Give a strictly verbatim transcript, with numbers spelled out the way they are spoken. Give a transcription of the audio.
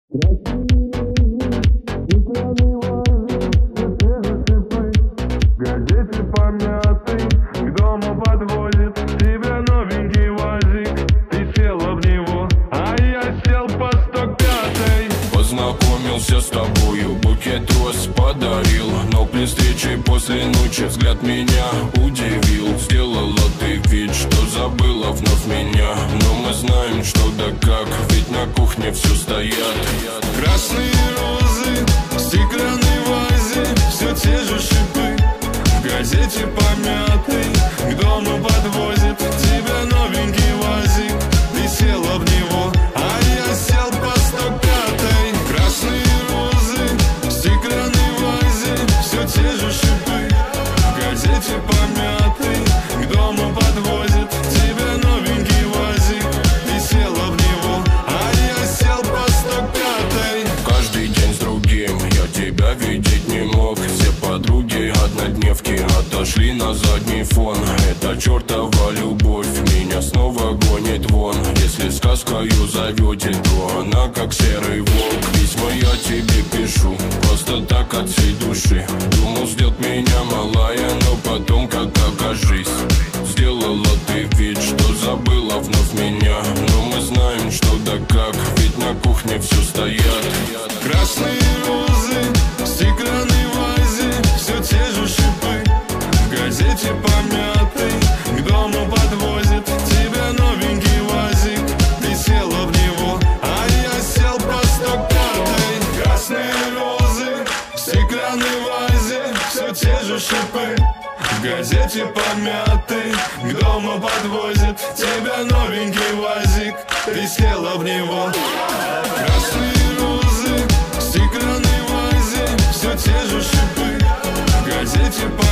Газете помятый, к дому подвозит тебя новенький УАЗик. Ты села в него, а я сел по сто пятой. Познакомился с тобою, букет роз подарил, но при встрече после ночи взгляд меня удивил. Сделала ты вид, что забыла вновь меня, но мы знаем, что да как, ведь на кухне все стоят. Красные розы в стеклянной вазе, все те же шипы. В газете помятый, к дому подвозит тебя новенький УАЗик. Ты села в него, а я сел по сто пятой. Красные розы в стеклянной вазе, все те же шипы. В газете помятый, к дому подвозит тебя новенький УАЗик. Ты села в него, а я сел по сто пятой. Каждый день с другим я тебя видеть не мог. Все подруги однодневки отошли на задний фон. Эта чертова любовь меня снова гонит вон. Если сказкою зовете, то она как серый волк. Письма я тебе пишу просто так от всей души. Думал, сделать меня малая, но потом как окажись. Сделала ты вид, что забыла вновь меня, но мы знаем, что да как, ведь на кухне все стоят. Красные розы в стеклянной вазе, все те же шипы. В газете помятый, к дому подвозит тебя новенький УАЗик. Ты села в него, а я сел по сто пятой. Красные розы в стеклянной вазе, все те же шипы. В газете помятый, к дому подвозит тебя новенький УАЗик. Ты села в него. Красные розы в стеклянной вазе, все те же шипы. В газете помятый.